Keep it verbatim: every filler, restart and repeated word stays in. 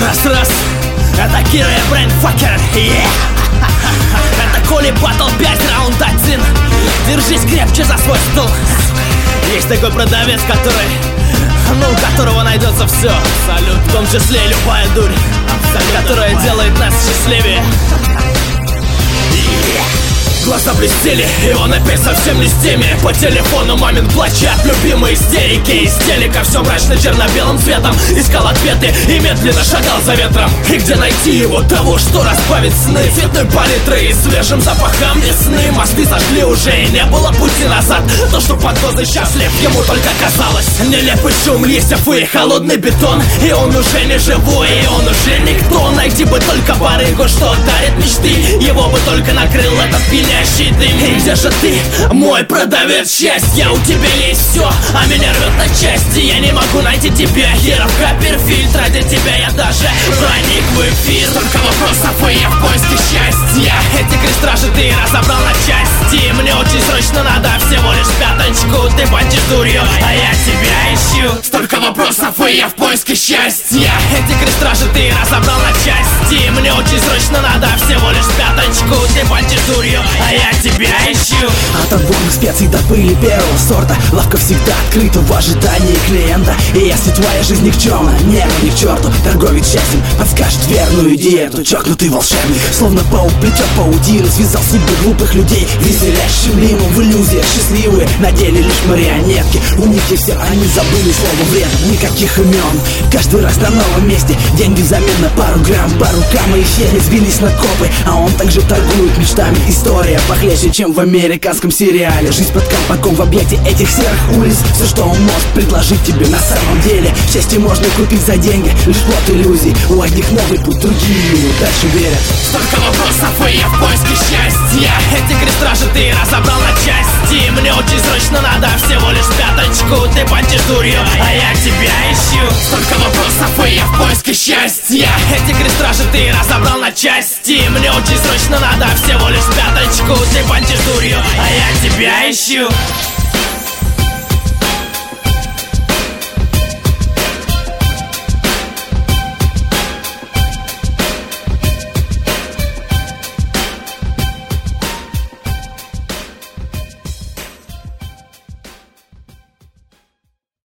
Раз-раз, это Кира и Брейнфакер, yeah. Это Коли Батл пять, раунд один. Держись крепче за свой стол. Есть такой продавец, который, ну, у которого найдется все. Салют, в том числе и любая дурь, которая делает нас счастливее. Глаза блестели, и он опять совсем не с теми. По телефону мамин плач от любимой истерики. Из телека все мрачно черно-белым цветом. Искал ответы и медленно шагал за ветром. И где найти его, того, что разбавит сны цветной палитрой и свежим запахом весны. Мосты сожгли уже, и не было пути назад. То, что под глаза счастлив, ему только казалось. Нелепый шум листьев и холодный бетон. И он уже не живой, и он уже никто. Найти бы только барыгу, что дарит мечты. Его бы только накрыл этот пиня. И где же ты, мой продавец счастья? У тебя есть все, а меня рвет на части. Я не могу найти тебя, Херов Копперфильд. Ради тебя я даже проник в эфир. Столько вопросов, и я в поиске счастья. Эти крестражи ты разобрал на части. Мне очень срочно надо всего лишь пяточку. Ты бандишь дурью, а я тебя ищу. Столько вопросов, и я в поиске счастья. Эти крестражи ты разобрал на части. Мне очень срочно надо всего лишь пяточку. Ты бандишь дурью, а я тебя ищу. От отборных специй до пыли первого сорта. Лавка всегда открыта в ожидании клиента. И если твоя жизнь никчемна, небо ни к черту. Торговец счастьем подскажет верную диету. Чокнутый волшебник, словно паук плетет паутину. Связал судьбы глупых людей веселящим римом. В иллюзиях счастливые, на деле лишь марионетки. У них есть все, они забыли слово вред. Никаких имен, каждый раз на новом месте. Деньги взамен на пару грамм, по рукам и исчезли. Сбились на копы, а он также торгует мечтами. История похлеще, чем в американском сериале. Жизнь под колпаком в объекте этих серых улиц. Все, что он может предложить тебе на самом деле. Счастье можно купить за деньги, лишь плод иллюзий. У одних новый путь, другие дальше верят. Столько вопросов, и я в поиске счастья. Эти крестражи ты разобрал на части. Мне очень срочно надо всего лишь пяточку. Ты бандишь дурью, а я тебя ищу. Столько вопросов, и я в поиске счастья. Эти крестражи ты разобрал на части. Мне очень срочно надо всего лишь пяточку. Ты бандишь дурью, а я тебя ищу.